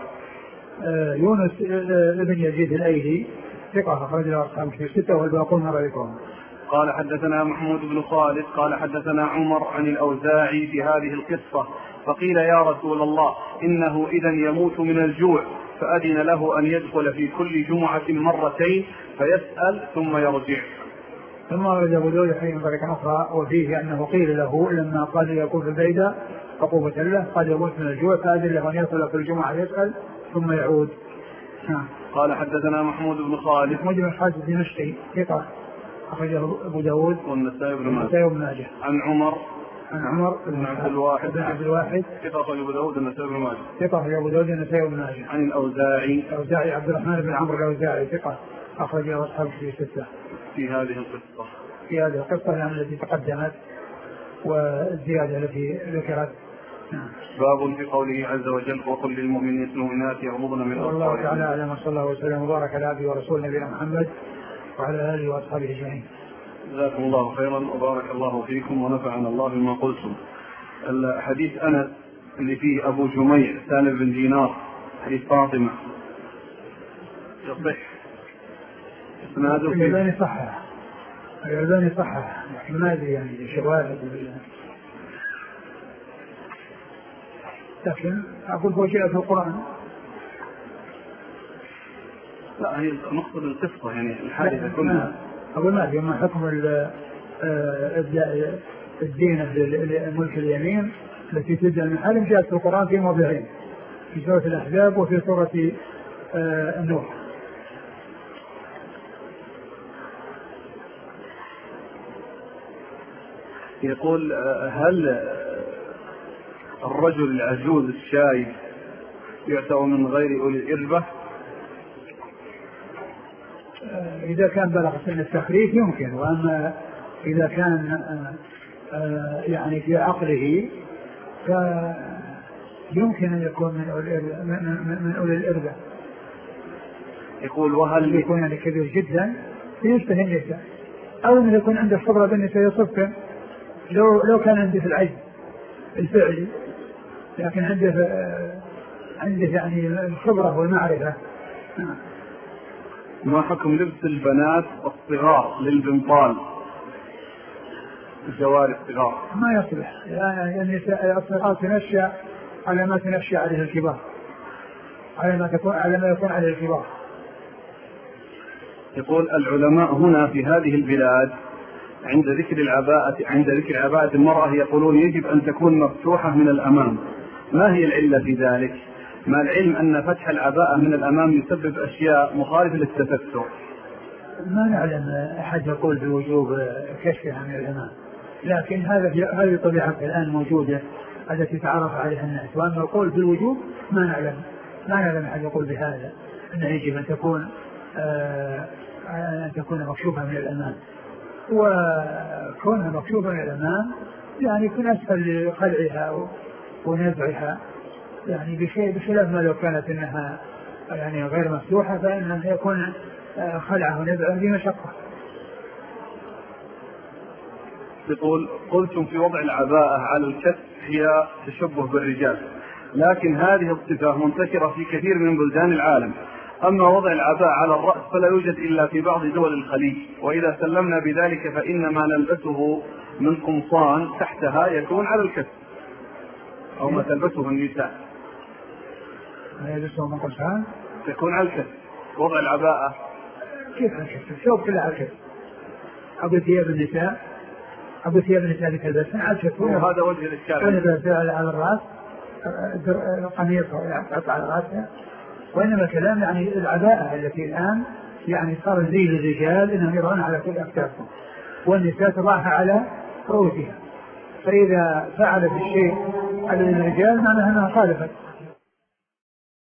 يونس ابن يزيد الأيلي ثقة أخرج له أصحابه في 6 والباقون غيرهم. قال حدثنا محمود بن خالد قال حدثنا عمر عن الأوزاعي في هذه القصة فقيل يا رسول الله إنه إذا يموت من الجوع فأذن له أن يدخل في كل جمعة مرتين فيسأل ثم يرجع. ثم ورد أبو داود حين طريقة أخرى وفيه أنه قيل له لما قال يكون في البيداء عقوبة له قد يموت من الجوع فأذن له أن يدخل في الجمعة يسأل ثم يعود. قال حدثنا محمود بن خالد الدمشقي ثقة أخرجه أبو داود والنسائي بن ماجه عن عمر بن عبد الواحد ثقة أبو داود والنسائي بن ماجه ثقة أبو داود والنسائي بن ماجه عن الأوزاعي عبد الرحمن بن عمرو الأوزاعي ثقة أخرجه أصحابه في 6 في هذه القصة يعني التي تقدمت والزيادة التي ذكرت. باب في قوله عز وجل وقل للمؤمنين والمؤمنات يغضضن من أبصارهن. والله تعالى أعلم وصلى الله وسلم وبارك على عبده ورسوله نبينا محمد وعلى آله وأصحابه أجمعين. جزاكم الله خيرا وبارك الله فيكم ونفعنا الله بما قلتم. حديث أنس اللي فيه أبو جميع سالم بن دينار حديث فاطمة يصح إسناده فيه؟ الألباني صحح ما أدري يعني شواهد، لكن أقول هو جاء في القرآن. لا هي نقصد القصة يعني الحادثة كلها. أقول ما في ما حكم الدين ملك اليمين التي تدعى المحارم جاءت في القرآن في موضعين، في سورة الأحزاب وفي سورة النور. يقول هل الرجل العجوز الشايب يعتبر من غير أولي الإربة؟ إذا كان بلغ سن التخريف يمكن، وأما إذا كان يعني في عقله فيمكن أن يكون من أولي الإربة. يقول وهل يكون يعني كبير جدا فيشتهي النساء، أو أن يكون عنده خبرة بالنساء يصف لو كان عنده في العجز الفعلي، لكن عنده يعني الخبرة والمعرفة. ما حكم لبس البنات الصغار للبنطال الجواري الصغار؟ ما يصلح، يعني الصغار تنشأ على ما تنشأ عليه الكبار، على ما يكون عليه الكبار. يقول العلماء هنا في هذه البلاد عند ذكر عباءة المرأة يقولون يجب أن تكون مفتوحة من الأمام، ما هي العلة في ذلك؟ مع العلم أن فتح العباءة من الأمام يسبب أشياء مخالفة للتستر. ما نعلم أحد يقول بوجوب كشفها من الأمام، لكن هذه طبيعة الآن موجودة التي تعرف عليها الناس، وأما القول بالوجوب ما نعلم أحد يقول بهذا أنه يجب أن تكون مكشوفة من الأمام، وكونها مكشوفة من الأمام يعني يكون أسهل لخلعها ونزعها، يعني بخلاف ما لو كانت انها يعني غير مفتوحة فإنها يكون خلعه ونزعه بمشقة. يقول قلتم في وضع العباءة على الكتف هي تشبه بالرجال، لكن هذه الصفة منتشرة في كثير من بلدان العالم، أما وضع العباءة على الرأس فلا يوجد إلا في بعض دول الخليج، وإذا سلمنا بذلك فإن ما نلبسه من قمصان تحتها يكون على الكتف أو ما تلبسه النساء يكون على الكتف. وضع العباءة كيف على الكتف؟ شوف كلها على الكتف. أبو ثياب النساء بتلبسها على الكتف، وهذا وجه الإشكال. على الرأس قميص يقطع على رأسها، وإنما الكلام يعني العباءة التي الآن يعني صار زي للرجال إنهم يضعون على كل أكتافهم، والنساء تضعها على رؤوسها، فإذا فعلت الشيء على الرجال معناها أنها خالفت